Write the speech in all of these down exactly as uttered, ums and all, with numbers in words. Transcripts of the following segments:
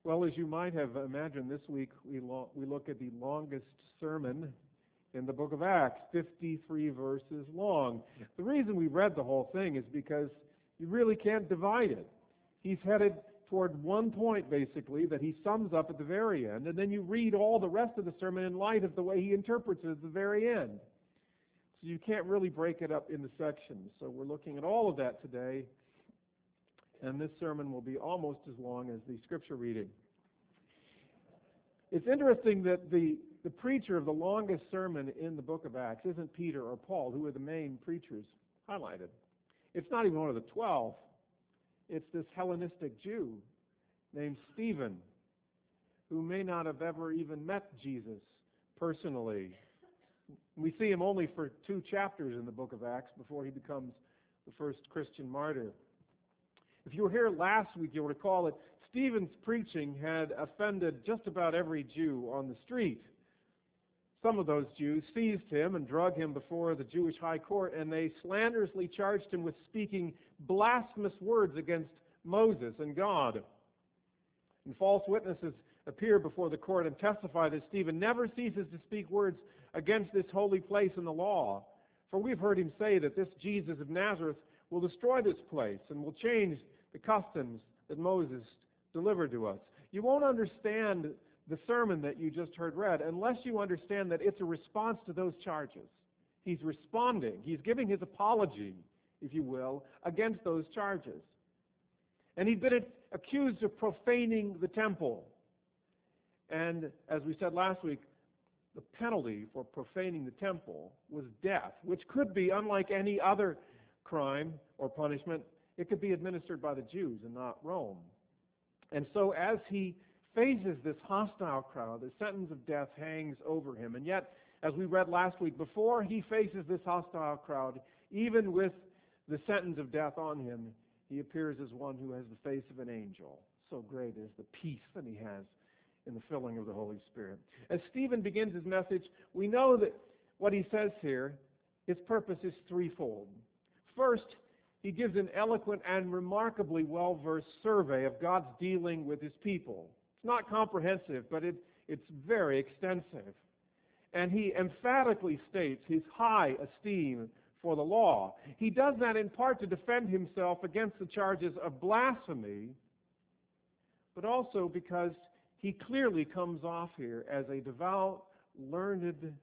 Well, as you might have imagined, this week we, lo- we look at the longest sermon in the book of Acts, fifty-three verses long. The reason we read the whole thing is because you really can't divide it. He's headed toward one point, basically, that he sums up at the very end, and then you read all the rest of the sermon in light of the way he interprets it at the very end. So you can't really break it up into sections. So we're looking at all of that today, and this sermon will be almost as long as the scripture reading. It's interesting that the, the preacher of the longest sermon in the book of Acts isn't Peter or Paul, who are the main preachers highlighted. It's not even one of the twelve. It's this Hellenistic Jew named Stephen, who may not have ever even met Jesus personally. We see him only for two chapters in the book of Acts before he becomes the first Christian martyr. If you were here last week, you'll recall that Stephen's preaching had offended just about every Jew on the street. Some of those Jews seized him and drug him before the Jewish high court, and they slanderously charged him with speaking blasphemous words against Moses and God. And false witnesses appear before the court and testify that Stephen never ceases to speak words against this holy place and the law. For we've heard him say that this Jesus of Nazareth will destroy this place and will change the customs that Moses delivered to us. You won't understand the sermon that you just heard read unless you understand that it's a response to those charges. He's responding. He's giving his apology, if you will, against those charges. And he'd been accused of profaning the temple. And as we said last week, the penalty for profaning the temple was death, which could be, unlike any other crime or punishment, it could be administered by the Jews and not Rome. And so as he faces this hostile crowd, the sentence of death hangs over him. And yet, as we read last week, before he faces this hostile crowd, even with the sentence of death on him, he appears as one who has the face of an angel. So great is the peace that he has in the filling of the Holy Spirit. As Stephen begins his message, we know that what he says here, his purpose is threefold. First, he gives an eloquent and remarkably well-versed survey of God's dealing with his people. It's not comprehensive, but it, it's very extensive. And he emphatically states his high esteem for the law. He does that in part to defend himself against the charges of blasphemy, but also because he clearly comes off here as a devout, learned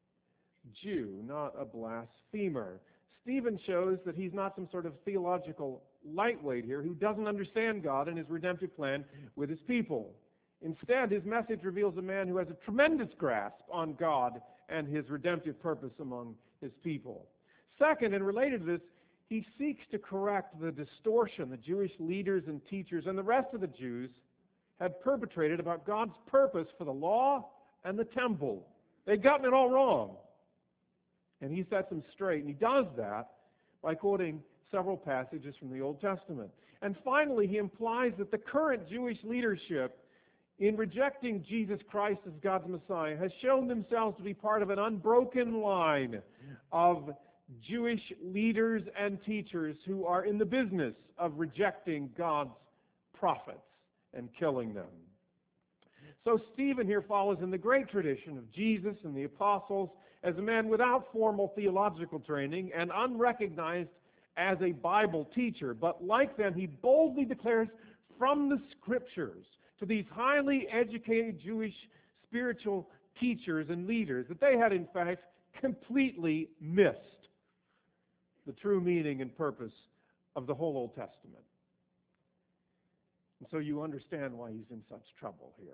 Jew, not a blasphemer. Stephen shows that he's not some sort of theological lightweight here who doesn't understand God and his redemptive plan with his people. Instead, his message reveals a man who has a tremendous grasp on God and his redemptive purpose among his people. Second, and related to this, he seeks to correct the distortion the Jewish leaders and teachers and the rest of the Jews had perpetrated about God's purpose for the law and the temple. They'd gotten it all wrong. And he sets them straight, and he does that by quoting several passages from the Old Testament. And finally, he implies that the current Jewish leadership, in rejecting Jesus Christ as God's Messiah, has shown themselves to be part of an unbroken line of Jewish leaders and teachers who are in the business of rejecting God's prophets and killing them. So Stephen here follows in the great tradition of Jesus and the apostles as a man without formal theological training and unrecognized as a Bible teacher. But like them, he boldly declares from the Scriptures to these highly educated Jewish spiritual teachers and leaders that they had in fact completely missed the true meaning and purpose of the whole Old Testament. And so you understand why he's in such trouble here.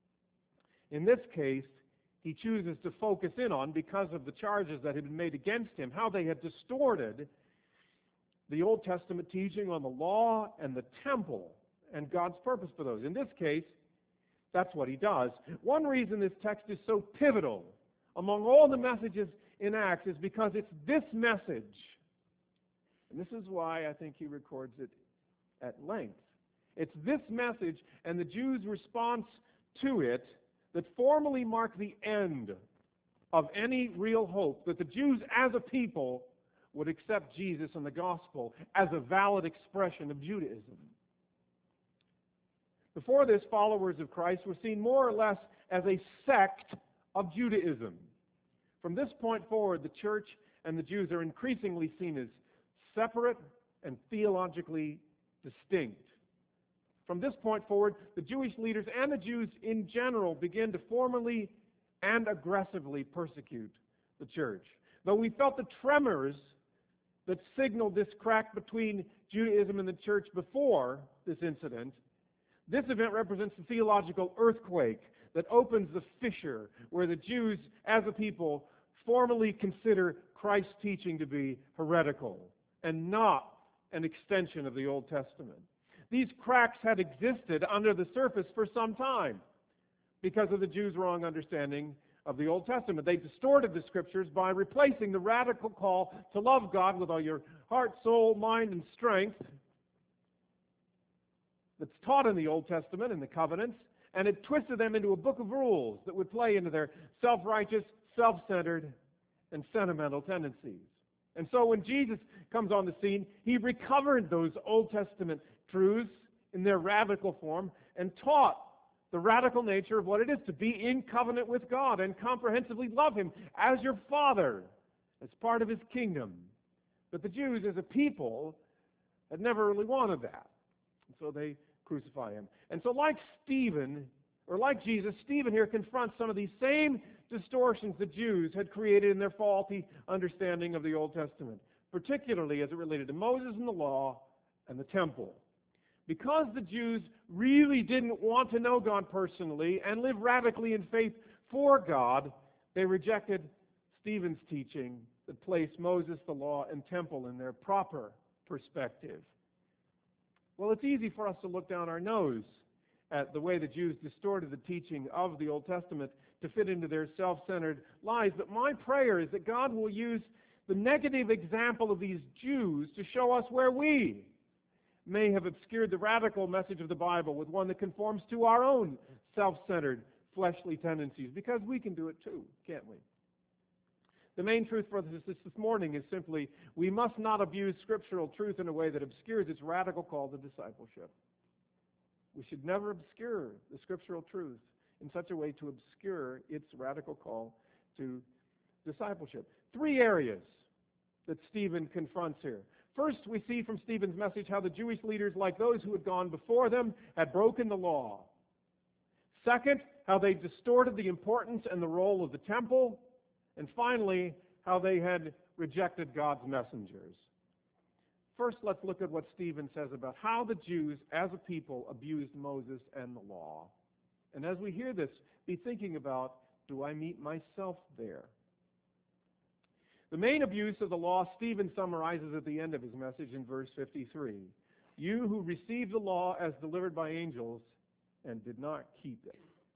In this case, he chooses to focus in on, because of the charges that had been made against him, how they had distorted the Old Testament teaching on the law and the temple and God's purpose for those. In this case, that's what he does. One reason this text is so pivotal among all the messages in Acts is because it's this message, and this is why I think he records it at length. It's this message and the Jews' response to it that formally mark the end of any real hope that the Jews as a people would accept Jesus and the gospel as a valid expression of Judaism. Before this, followers of Christ were seen more or less as a sect of Judaism. From this point forward, the church and the Jews are increasingly seen as separate and theologically distinct. From this point forward, the Jewish leaders and the Jews in general begin to formally and aggressively persecute the church. Though we felt the tremors that signaled this crack between Judaism and the church before this incident, this event represents the theological earthquake that opens the fissure where the Jews, as a people, formally consider Christ's teaching to be heretical and not an extension of the Old Testament. These cracks had existed under the surface for some time because of the Jews' wrong understanding of the Old Testament. They distorted the Scriptures by replacing the radical call to love God with all your heart, soul, mind, and strength that's taught in the Old Testament and the covenants, and it twisted them into a book of rules that would play into their self-righteous, self-centered, and sentimental tendencies. And so when Jesus comes on the scene, he recovered those Old Testament truths in their radical form and taught the radical nature of what it is to be in covenant with God and comprehensively love Him as your Father, as part of His kingdom. But the Jews as a people had never really wanted that. And so they crucify Him. And so like Stephen, or like Jesus, Stephen here confronts some of these same distortions the Jews had created in their faulty understanding of the Old Testament, particularly as it related to Moses and the law and the temple. Because the Jews really didn't want to know God personally and live radically in faith for God, they rejected Stephen's teaching that placed Moses, the law, and temple in their proper perspective. Well, it's easy for us to look down our nose at the way the Jews distorted the teaching of the Old Testament to fit into their self-centered lies, but my prayer is that God will use the negative example of these Jews to show us where we may have obscured the radical message of the Bible with one that conforms to our own self-centered fleshly tendencies, because we can do it too, can't we? The main truth for this this morning is simply we must not abuse scriptural truth in a way that obscures its radical call to discipleship. We should never obscure the scriptural truth in such a way to obscure its radical call to discipleship. Three areas that Stephen confronts here. First, we see from Stephen's message how the Jewish leaders, like those who had gone before them, had broken the law. Second, how they distorted the importance and the role of the temple. And finally, how they had rejected God's messengers. First, let's look at what Stephen says about how the Jews, as a people, abused Moses and the law. And as we hear this, be thinking about, do I meet myself there? The main abuse of the law Stephen summarizes at the end of his message in verse fifty-three. You who received the law as delivered by angels and did not keep it.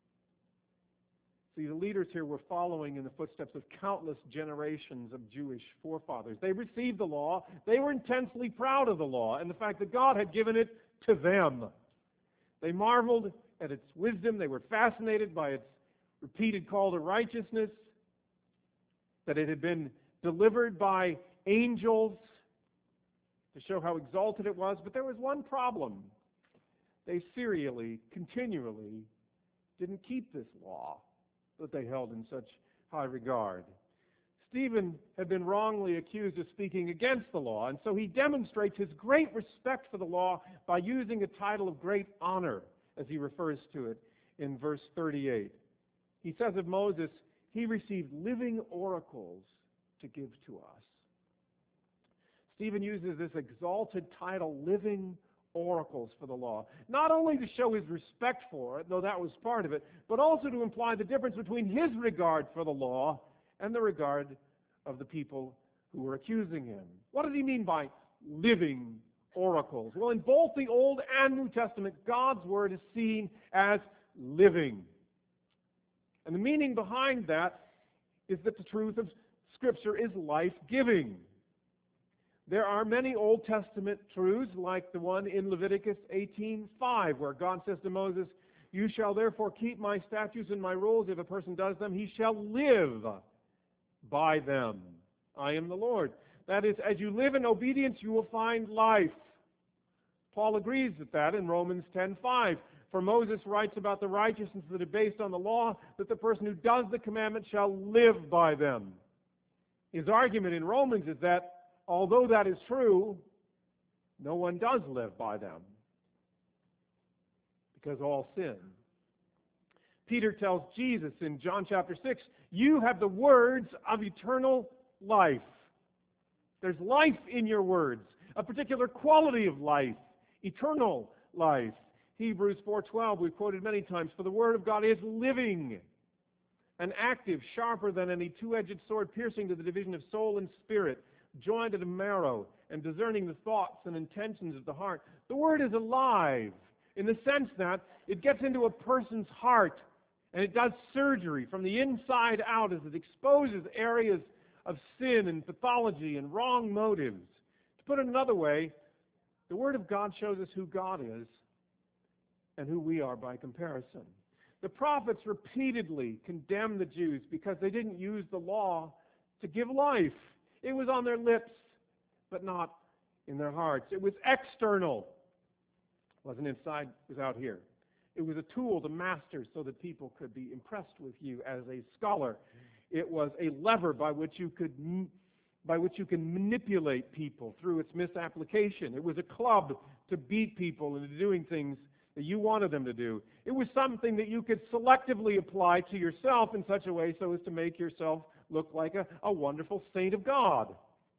See, the leaders here were following in the footsteps of countless generations of Jewish forefathers. They received the law. They were intensely proud of the law and the fact that God had given it to them. They marveled at its wisdom. They were fascinated by its repeated call to righteousness, that it had been delivered by angels to show how exalted it was. But there was one problem. They serially, continually didn't keep this law that they held in such high regard. Stephen had been wrongly accused of speaking against the law, and so he demonstrates his great respect for the law by using a title of great honor, as he refers to it in verse thirty-eight. He says of Moses, he received living oracles to give to us. Stephen uses this exalted title, living oracles, for the law, not only to show his respect for it, though that was part of it, but also to imply the difference between his regard for the law and the regard of the people who were accusing him. What does he mean by living oracles? Well, in both the Old and New Testament, God's word is seen as living. And the meaning behind that is that the truth of Scripture is life-giving. There are many Old Testament truths, like the one in Leviticus eighteen five, where God says to Moses, you shall therefore keep my statutes and my rules. If a person does them, he shall live by them. I am the Lord. That is, as you live in obedience, you will find life, Paul agrees with that in Romans ten five. For Moses writes about the righteousness that is based on the law, that the person who does the commandment shall live by them. His argument in Romans is that although that is true, no one does live by them, because all sin. Peter tells Jesus in John chapter six, you have the words of eternal life. There's life in your words, a particular quality of life, eternal life. Hebrews four twelve, we've quoted many times, for the word of God is living and active, sharper than any two-edged sword, piercing to the division of soul and spirit, joined to the marrow, and discerning the thoughts and intentions of the heart. The word is alive in the sense that it gets into a person's heart and it does surgery from the inside out as it exposes areas of sin and pathology and wrong motives. To put it another way, the Word of God shows us who God is and who we are by comparison. The prophets repeatedly condemned the Jews because they didn't use the law to give life. It was on their lips, but not in their hearts. It was external. It wasn't inside, it was out here. It was a tool to master so that people could be impressed with you as a scholar. It was a lever by which you could by which you can manipulate people through its misapplication. It was a club to beat people into doing things that you wanted them to do. It was something that you could selectively apply to yourself in such a way so as to make yourself look like a, a wonderful saint of God.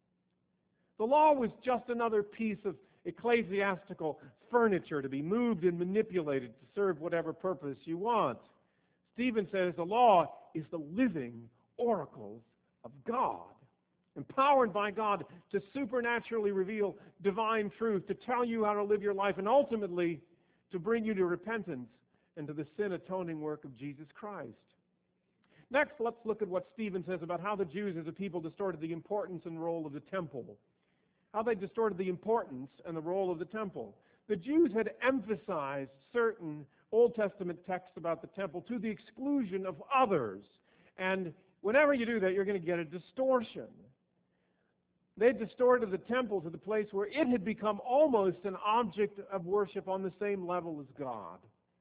The law was just another piece of ecclesiastical furniture to be moved and manipulated to serve whatever purpose you want. Stephen says the law is the living oracles of God, empowered by God to supernaturally reveal divine truth, to tell you how to live your life, and ultimately to bring you to repentance and to the sin-atoning work of Jesus Christ. Next, let's look at what Stephen says about how the Jews as a people distorted the importance and role of the temple. How they distorted the importance and the role of the temple. The Jews had emphasized certain Old Testament texts about the temple to the exclusion of others. And whenever you do that, you're going to get a distortion. They distorted the temple to the place where it had become almost an object of worship on the same level as God.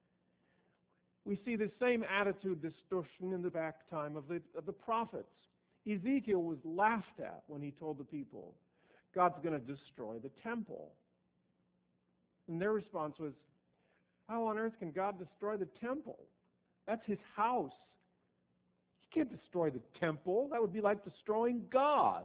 We see the same attitude distortion in the back time of the, of the prophets. Ezekiel was laughed at when he told the people, God's going to destroy the temple. And their response was, how on earth can God destroy the temple? That's his house. He can't destroy the temple. That would be like destroying God.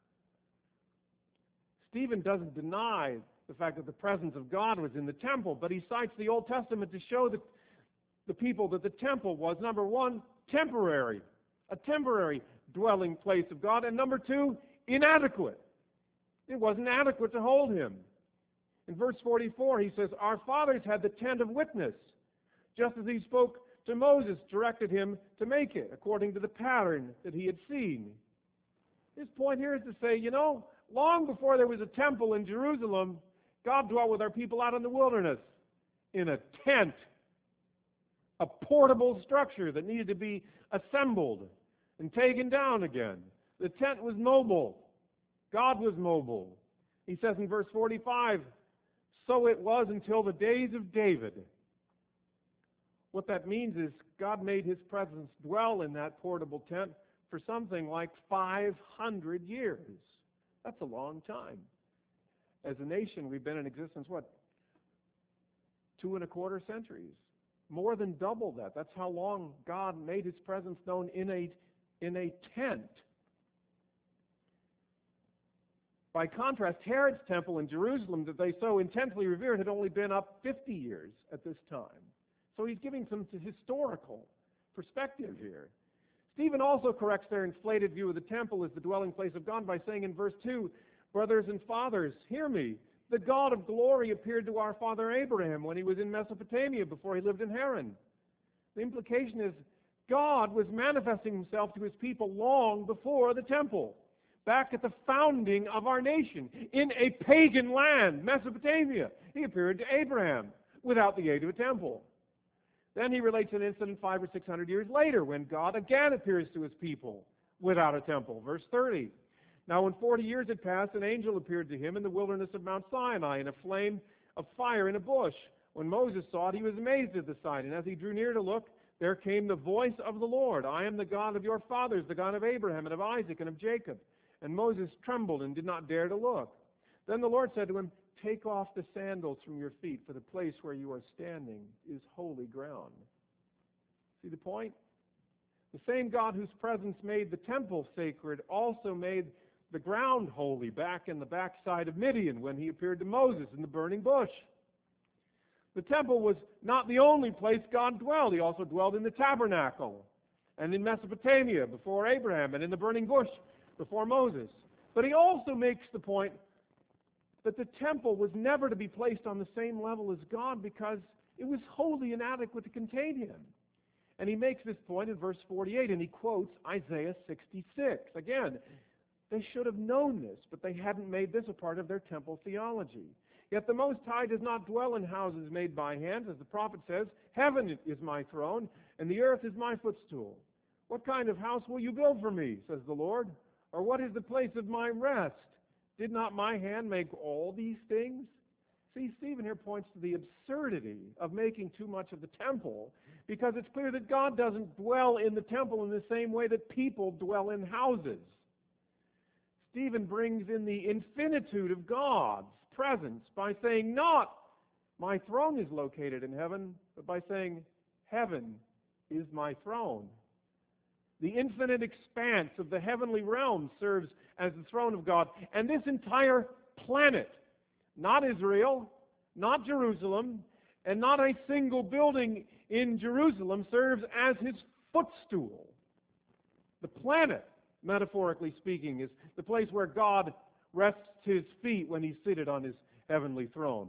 Stephen doesn't deny the fact that the presence of God was in the temple, but he cites the Old Testament to show the, the people that the temple was, number one, temporary, a temporary dwelling place of God, and number two, inadequate. It wasn't adequate to hold him. In verse forty-four, he says, our fathers had the tent of witness, just as he spoke to Moses, directed him to make it, according to the pattern that he had seen. His point here is to say, you know, long before there was a temple in Jerusalem, God dwelt with our people out in the wilderness, in a tent, a portable structure that needed to be assembled and taken down again. The tent was mobile. God was mobile. He says in verse forty-five, so it was until the days of David. What that means is God made his presence dwell in that portable tent for something like five hundred years. That's a long time. As a nation, we've been in existence, what, two and a quarter centuries. More than double that. That's how long God made his presence known in a, in a tent. By contrast, Herod's temple in Jerusalem that they so intensely revered had only been up fifty years at this time. So he's giving some historical perspective here. Stephen also corrects their inflated view of the temple as the dwelling place of God by saying in verse two, brothers and fathers, hear me. The God of glory appeared to our father Abraham when he was in Mesopotamia before he lived in Haran. The implication is God was manifesting himself to his people long before the temple. Back at the founding of our nation, in a pagan land, Mesopotamia, he appeared to Abraham without the aid of a temple. Then he relates an incident five or six hundred years later when God again appears to his people without a temple. Verse thirty. Now when forty years had passed, an angel appeared to him in the wilderness of Mount Sinai in a flame of fire in a bush. When Moses saw it, he was amazed at the sight, and as he drew near to look, there came the voice of the Lord. I am the God of your fathers, the God of Abraham and of Isaac and of Jacob. And Moses trembled and did not dare to look. Then the Lord said to him, take off the sandals from your feet, for the place where you are standing is holy ground. See the point? The same God whose presence made the temple sacred also made the ground holy back in the backside of Midian when he appeared to Moses in the burning bush. The temple was not the only place God dwelled. He also dwelled in the tabernacle and in Mesopotamia before Abraham and in the burning bush before Moses. But he also makes the point that the temple was never to be placed on the same level as God because it was wholly inadequate to contain him. And he makes this point in verse forty-eight, and he quotes Isaiah sixty-six. Again, they should have known this, but they hadn't made this a part of their temple theology. Yet the Most High does not dwell in houses made by hands. As the prophet says, heaven is my throne, and the earth is my footstool. What kind of house will you build for me, says the Lord? Or what is the place of my rest? Did not my hand make all these things? See, Stephen here points to the absurdity of making too much of the temple, because it's clear that God doesn't dwell in the temple in the same way that people dwell in houses. Stephen brings in the infinitude of God's presence by saying not, my throne is located in heaven, but by saying, heaven is my throne. The infinite expanse of the heavenly realm serves as the throne of God. And this entire planet, not Israel, not Jerusalem, and not a single building in Jerusalem, serves as his footstool. The planet, metaphorically speaking, is the place where God rests his feet when he's seated on his heavenly throne.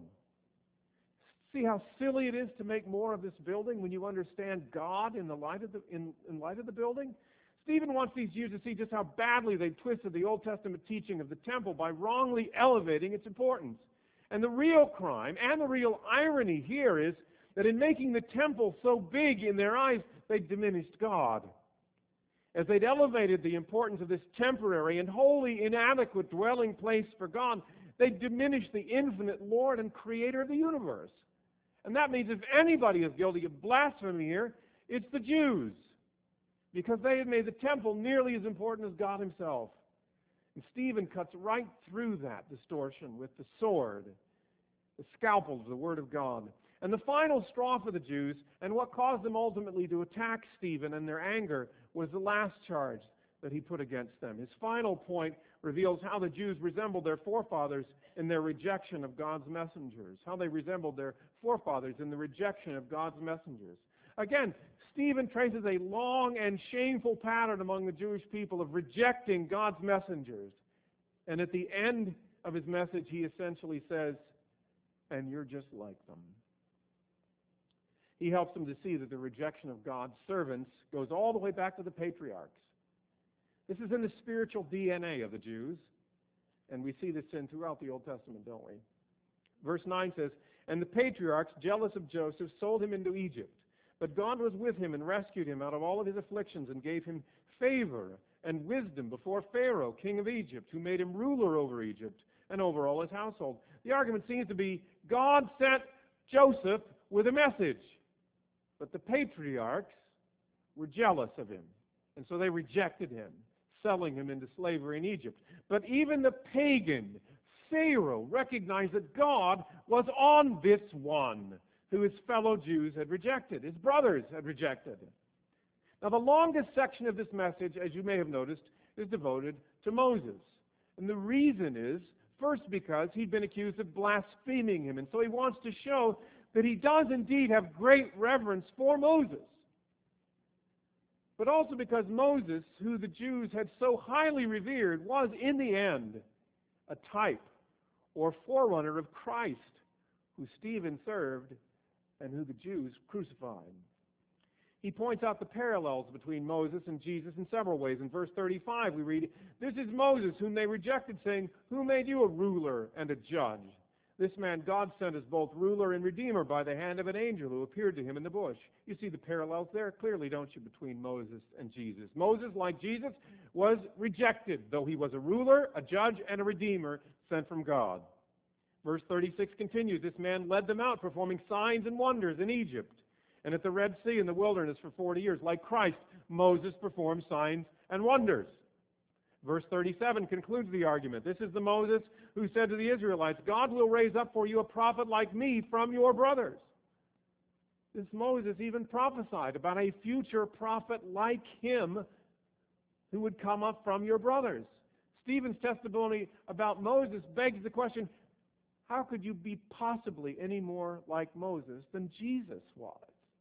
See how silly it is to make more of this building when you understand God in the light of the in, in light of the building? Stephen wants these Jews to see just how badly they've twisted the Old Testament teaching of the temple by wrongly elevating its importance. And the real crime and the real irony here is that in making the temple so big in their eyes, they diminished God. As they'd elevated the importance of this temporary and wholly inadequate dwelling place for God, they diminished the infinite Lord and Creator of the universe. And that means if anybody is guilty of blasphemy here, it's the Jews, because they had made the temple nearly as important as God himself. And Stephen cuts right through that distortion with the sword, the scalpel of the Word of God. And the final straw for the Jews, and what caused them ultimately to attack Stephen in their anger, was the last charge that he put against them. His final point reveals how the Jews resembled their forefathers in their rejection of God's messengers, how they resembled their forefathers in the rejection of God's messengers. Again, Stephen traces a long and shameful pattern among the Jewish people of rejecting God's messengers. And at the end of his message, he essentially says, and you're just like them. He helps them to see that the rejection of God's servants goes all the way back to the patriarchs. This is in the spiritual D N A of the Jews, and we see this sin throughout the Old Testament, don't we? Verse nine says, and the patriarchs, jealous of Joseph, sold him into Egypt. But God was with him and rescued him out of all of his afflictions and gave him favor and wisdom before Pharaoh, king of Egypt, who made him ruler over Egypt and over all his household. The argument seems to be God sent Joseph with a message, but the patriarchs were jealous of him, and so they rejected him, selling him into slavery in Egypt. But even the pagan Pharaoh recognized that God was on this one who his fellow Jews had rejected, his brothers had rejected. Now, the longest section of this message, as you may have noticed, is devoted to Moses. And the reason is, first, because he'd been accused of blaspheming him, and so he wants to show that he does indeed have great reverence for Moses. But also because Moses, who the Jews had so highly revered, was in the end a type or forerunner of Christ, who Stephen served and who the Jews crucified. He points out the parallels between Moses and Jesus in several ways. In verse thirty-five we read, this is Moses whom they rejected, saying, who made you a ruler and a judge? This man God sent as both ruler and redeemer by the hand of an angel who appeared to him in the bush. You see the parallels there clearly, don't you, between Moses and Jesus. Moses, like Jesus, was rejected, though he was a ruler, a judge, and a redeemer sent from God. Verse thirty-six continues, this man led them out, performing signs and wonders in Egypt and at the Red Sea in the wilderness for forty years. Like Christ, Moses performed signs and wonders. Verse thirty-seven concludes the argument. This is the Moses who said to the Israelites, God will raise up for you a prophet like me from your brothers. This Moses even prophesied about a future prophet like him who would come up from your brothers. Stephen's testimony about Moses begs the question, how could you be possibly any more like Moses than Jesus was?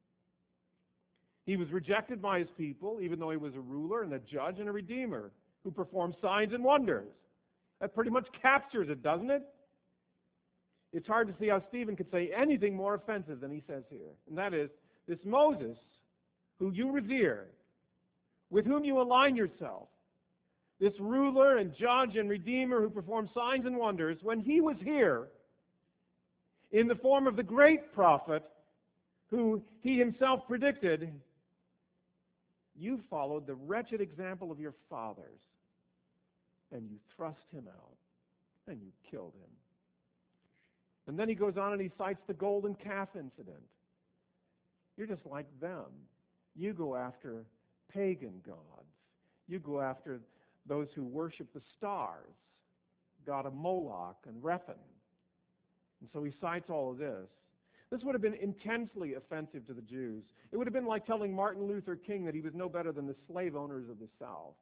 He was rejected by his people, even though he was a ruler and a judge and a redeemer who performed signs and wonders. That pretty much captures it, doesn't it? It's hard to see how Stephen could say anything more offensive than he says here. And that is, this Moses, who you revere, with whom you align yourself, this ruler and judge and redeemer who performed signs and wonders, when he was here in the form of the great prophet who he himself predicted, you followed the wretched example of your fathers, and you thrust him out, and you killed him. And then he goes on and he cites the golden calf incident. You're just like them. You go after pagan gods. You go after those who worship the stars, god of Moloch and Rephan. And so he cites all of this. This would have been intensely offensive to the Jews. It would have been like telling Martin Luther King that he was no better than the slave owners of the South.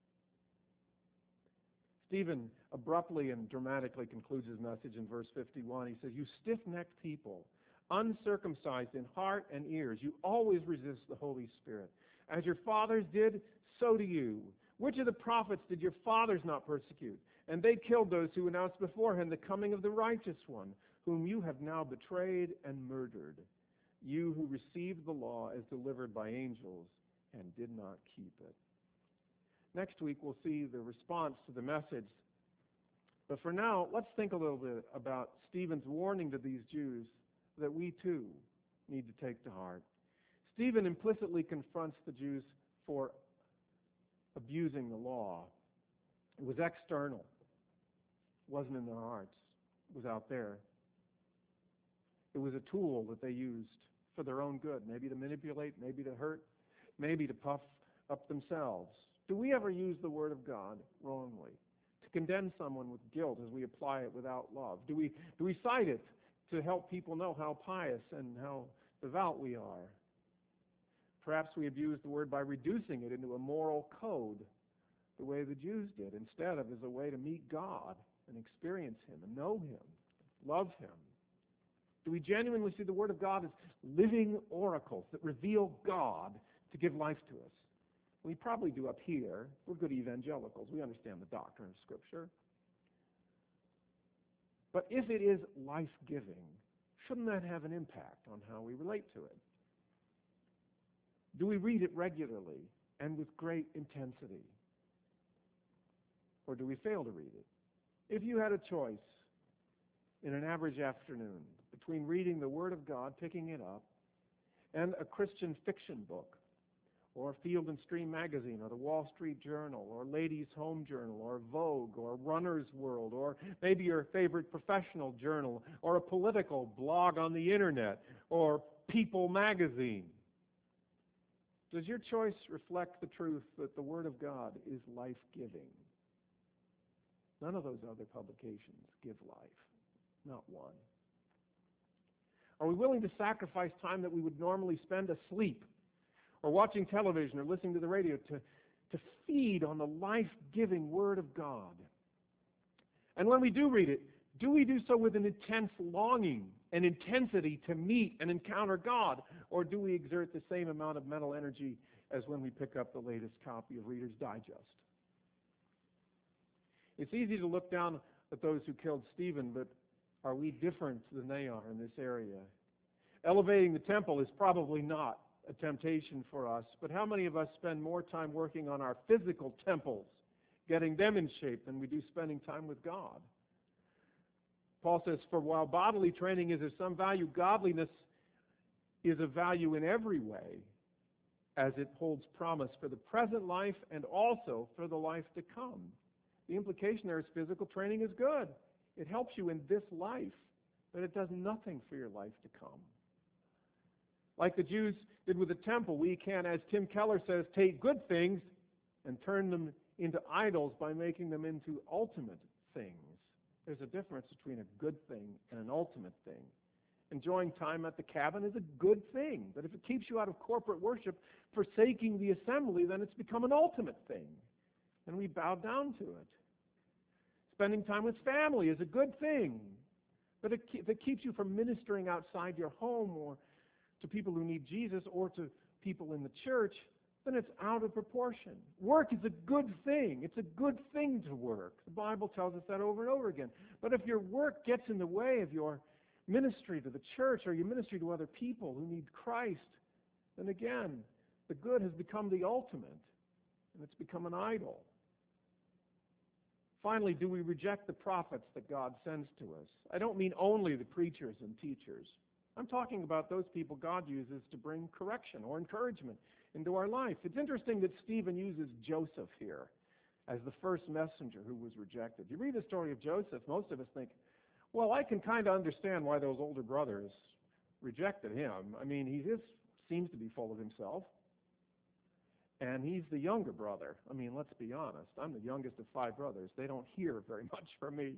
Stephen abruptly and dramatically concludes his message in verse fifty-one. He says, you stiff-necked people, uncircumcised in heart and ears, you always resist the Holy Spirit. As your fathers did, so do you. Which of the prophets did your fathers not persecute? And they killed those who announced beforehand the coming of the righteous one, whom you have now betrayed and murdered, you who received the law as delivered by angels and did not keep it. Next week we'll see the response to the message. But for now, let's think a little bit about Stephen's warning to these Jews that we too need to take to heart. Stephen implicitly confronts the Jews for abusing the law. It was external. It wasn't in their hearts. It was out there. It was a tool that they used for their own good, maybe to manipulate, maybe to hurt, maybe to puff up themselves. Do we ever use the Word of God wrongly? To condemn someone with guilt as we apply it without love? Do we, do we cite it to help people know how pious and how devout we are? Perhaps we abuse the Word by reducing it into a moral code, the way the Jews did, instead of as a way to meet God and experience Him and know Him, love Him. Do we genuinely see the Word of God as living oracles that reveal God to give life to us? We probably do up here. We're good evangelicals. We understand the doctrine of Scripture. But if it is life-giving, shouldn't that have an impact on how we relate to it? Do we read it regularly and with great intensity? Or do we fail to read it? If you had a choice in an average afternoon between reading the Word of God, picking it up, and a Christian fiction book, or Field and Stream magazine, or the Wall Street Journal, or Ladies' Home Journal, or Vogue, or Runner's World, or maybe your favorite professional journal, or a political blog on the internet, or People magazine, does your choice reflect the truth that the Word of God is life-giving? None of those other publications give life. Not one. Are we willing to sacrifice time that we would normally spend asleep or watching television or listening to the radio to, to feed on the life-giving Word of God? And when we do read it, do we do so with an intense longing and intensity to meet and encounter God? Or do we exert the same amount of mental energy as when we pick up the latest copy of Reader's Digest? It's easy to look down at those who killed Stephen, but are we different than they are in this area? Elevating the temple is probably not a temptation for us, but how many of us spend more time working on our physical temples, getting them in shape, than we do spending time with God? Paul says, for while bodily training is of some value, godliness is of value in every way, as it holds promise for the present life and also for the life to come. The implication there is physical training is good. It helps you in this life, but it does nothing for your life to come. Like the Jews did with the temple, we can, as Tim Keller says, take good things and turn them into idols by making them into ultimate things. There's a difference between a good thing and an ultimate thing. Enjoying time at the cabin is a good thing, but if it keeps you out of corporate worship, forsaking the assembly, then it's become an ultimate thing, and we bow down to it. Spending time with family is a good thing, but if it keeps you from ministering outside your home or to people who need Jesus or to people in the church, then it's out of proportion. Work is a good thing. It's a good thing to work. The Bible tells us that over and over again. But if your work gets in the way of your ministry to the church or your ministry to other people who need Christ, then again, the good has become the ultimate, and it's become an idol. Finally, do we reject the prophets that God sends to us? I don't mean only the preachers and teachers. I'm talking about those people God uses to bring correction or encouragement into our life. It's interesting that Stephen uses Joseph here as the first messenger who was rejected. You read the story of Joseph, most of us think, well, I can kind of understand why those older brothers rejected him. I mean, he just seems to be full of himself. And he's the younger brother. I mean, let's be honest. I'm the youngest of five brothers. They don't hear very much from me.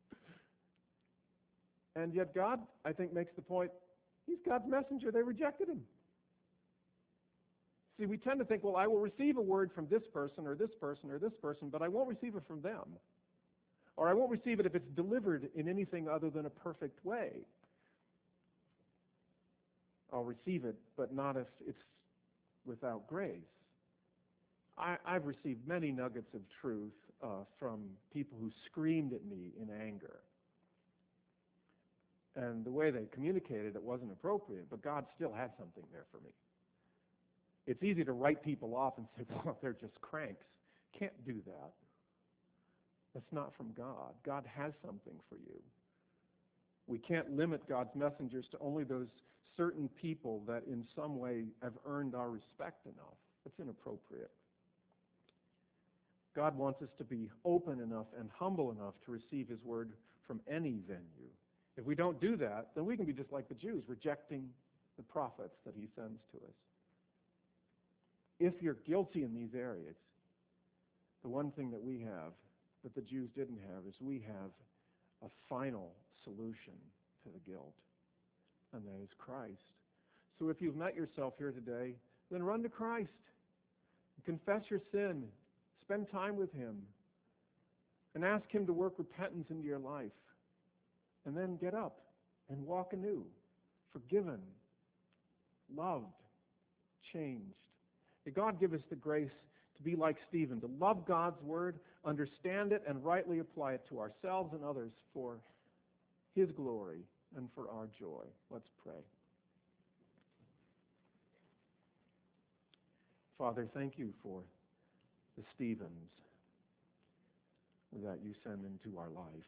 And yet God, I think, makes the point, he's God's messenger. They rejected him. See, we tend to think, well, I will receive a word from this person or this person or this person, but I won't receive it from them. Or I won't receive it if it's delivered in anything other than a perfect way. I'll receive it, but not if it's without grace. I, I've received many nuggets of truth uh, from people who screamed at me in anger. And the way they communicated, it wasn't appropriate, but God still had something there for me. It's easy to write people off and say, well, they're just cranks. Can't do that. That's not from God. God has something for you. We can't limit God's messengers to only those certain people that in some way have earned our respect enough. It's inappropriate. God wants us to be open enough and humble enough to receive his word from any venue. If we don't do that, then we can be just like the Jews, rejecting the prophets that he sends to us. If you're guilty in these areas, the one thing that we have that the Jews didn't have is we have a final solution to the guilt, and that is Christ. So if you've met yourself here today, then run to Christ. Confess your sin. Spend time with him. And ask him to work repentance into your life. And then get up and walk anew, forgiven, loved, changed. May God give us the grace to be like Stephen, to love God's word, understand it, and rightly apply it to ourselves and others for his glory and for our joy. Let's pray. Father, thank you for the Stephens that you send into our life,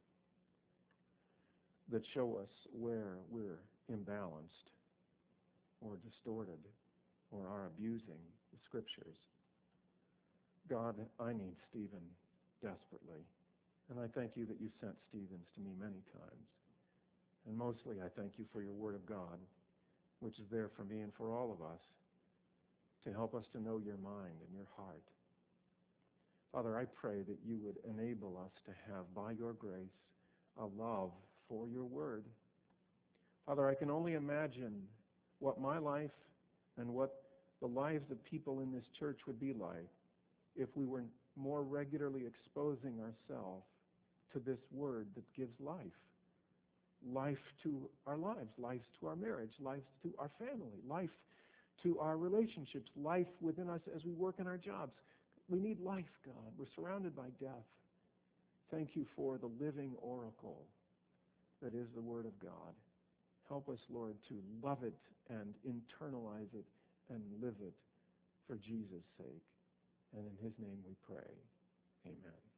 that show us where we're imbalanced or distorted or are abusing the Scriptures. God, I need Stephen desperately, and I thank you that you sent Stephens to me many times. And mostly I thank you for your Word of God, which is there for me and for all of us to help us to know your mind and your heart. Father, I pray that you would enable us to have, by your grace, a love for your word. Father, I can only imagine what my life and what the lives of people in this church would be like if we were more regularly exposing ourselves to this word that gives life. Life to our lives, life to our marriage, life to our family, life to our relationships, life within us as we work in our jobs. We need life, God. We're surrounded by death. Thank you for the living oracle that is the Word of God. Help us, Lord, to love it and internalize it and live it for Jesus' sake. And in his name we pray. Amen.